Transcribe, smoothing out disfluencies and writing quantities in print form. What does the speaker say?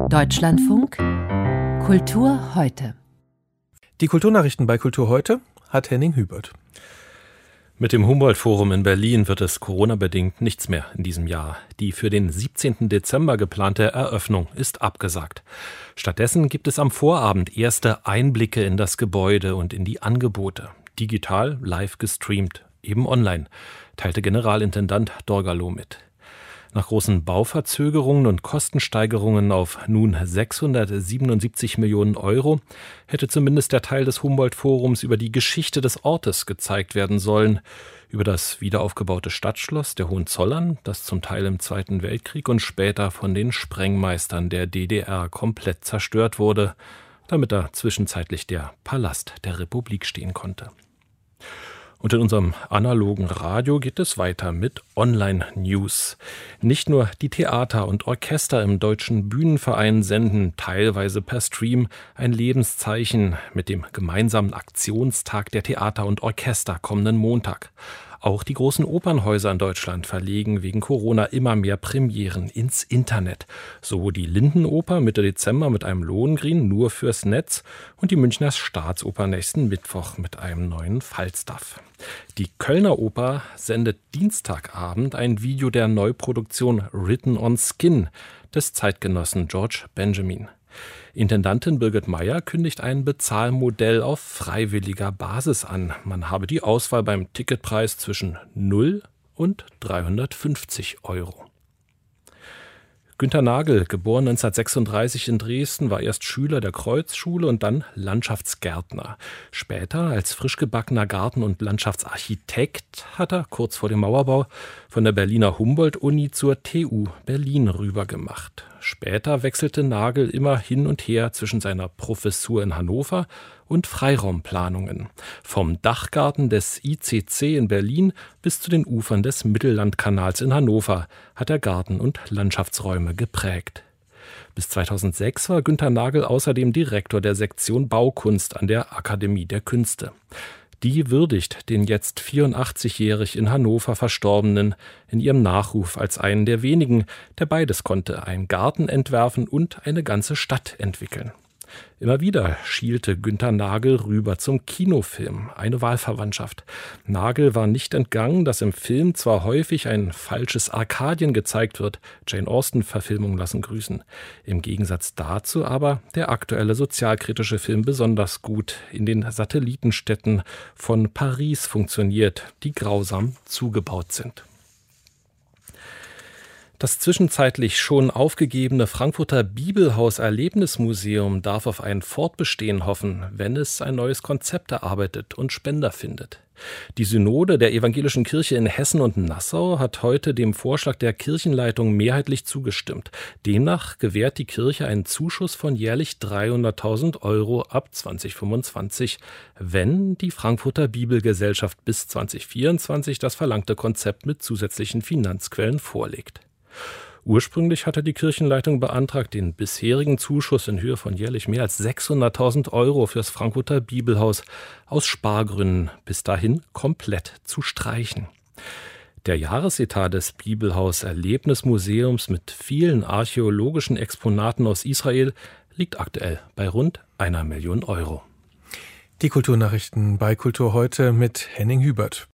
Deutschlandfunk Kultur heute. Die Kulturnachrichten bei Kultur heute hat Henning Hubert. Mit dem Humboldt-Forum in Berlin wird es Corona-bedingt nichts mehr in diesem Jahr. Die für den 17. Dezember geplante Eröffnung ist abgesagt. Stattdessen gibt es am Vorabend erste Einblicke in das Gebäude und in die Angebote. Digital, live gestreamt, eben online, teilte Generalintendant Dorgalow mit. Nach großen Bauverzögerungen und Kostensteigerungen auf nun 677 Millionen Euro hätte zumindest der Teil des Humboldt-Forums über die Geschichte des Ortes gezeigt werden sollen, über das wiederaufgebaute Stadtschloss der Hohenzollern, das zum Teil im Zweiten Weltkrieg und später von den Sprengmeistern der DDR komplett zerstört wurde, damit da zwischenzeitlich der Palast der Republik stehen konnte. Und in unserem analogen Radio geht es weiter mit Online-News. Nicht nur die Theater und Orchester im Deutschen Bühnenverein senden teilweise per Stream ein Lebenszeichen mit dem gemeinsamen Aktionstag der Theater und Orchester kommenden Montag. Auch die großen Opernhäuser in Deutschland verlegen wegen Corona immer mehr Premieren ins Internet. So die Lindenoper Mitte Dezember mit einem Lohengrin nur fürs Netz und die Münchner Staatsoper nächsten Mittwoch mit einem neuen Falstaff. Die Kölner Oper sendet Dienstagabend ein Video der Neuproduktion Written on Skin des Zeitgenossen George Benjamin. Intendantin Birgit Meyer kündigt ein Bezahlmodell auf freiwilliger Basis an. Man habe die Auswahl beim Ticketpreis zwischen 0 und 350 Euro. Günter Nagel, geboren 1936 in Dresden, war erst Schüler der Kreuzschule und dann Landschaftsgärtner. Später als frisch gebackener Garten- und Landschaftsarchitekt hat er kurz vor dem Mauerbau von der Berliner Humboldt-Uni zur TU Berlin rübergemacht. Später wechselte Nagel immer hin und her zwischen seiner Professur in Hannover und Freiraumplanungen. Vom Dachgarten des ICC in Berlin bis zu den Ufern des Mittellandkanals in Hannover hat er Garten- und Landschaftsräume geprägt. Bis 2006 war Günter Nagel außerdem Direktor der Sektion Baukunst an der Akademie der Künste. Die würdigt den jetzt 84-jährig in Hannover Verstorbenen in ihrem Nachruf als einen der wenigen, der beides konnte, einen Garten entwerfen und eine ganze Stadt entwickeln. Immer wieder schielte Günter Nagel rüber zum Kinofilm, eine Wahlverwandtschaft. Nagel war nicht entgangen, dass im Film zwar häufig ein falsches Arkadien gezeigt wird, Jane Austen-Verfilmungen lassen grüßen. Im Gegensatz dazu aber der aktuelle sozialkritische Film besonders gut in den Satellitenstädten von Paris funktioniert, die grausam zugebaut sind. Das zwischenzeitlich schon aufgegebene Frankfurter Bibelhaus-Erlebnismuseum darf auf ein Fortbestehen hoffen, wenn es ein neues Konzept erarbeitet und Spender findet. Die Synode der Evangelischen Kirche in Hessen und Nassau hat heute dem Vorschlag der Kirchenleitung mehrheitlich zugestimmt. Demnach gewährt die Kirche einen Zuschuss von jährlich 300.000 Euro ab 2025, wenn die Frankfurter Bibelgesellschaft bis 2024 das verlangte Konzept mit zusätzlichen Finanzquellen vorlegt. Ursprünglich hatte die Kirchenleitung beantragt, den bisherigen Zuschuss in Höhe von jährlich mehr als 600.000 Euro fürs Frankfurter Bibelhaus aus Spargründen bis dahin komplett zu streichen. Der Jahresetat des Bibelhaus-Erlebnismuseums mit vielen archäologischen Exponaten aus Israel liegt aktuell bei rund 1 Million Euro. Die Kulturnachrichten bei Kultur heute mit Henning Hubert.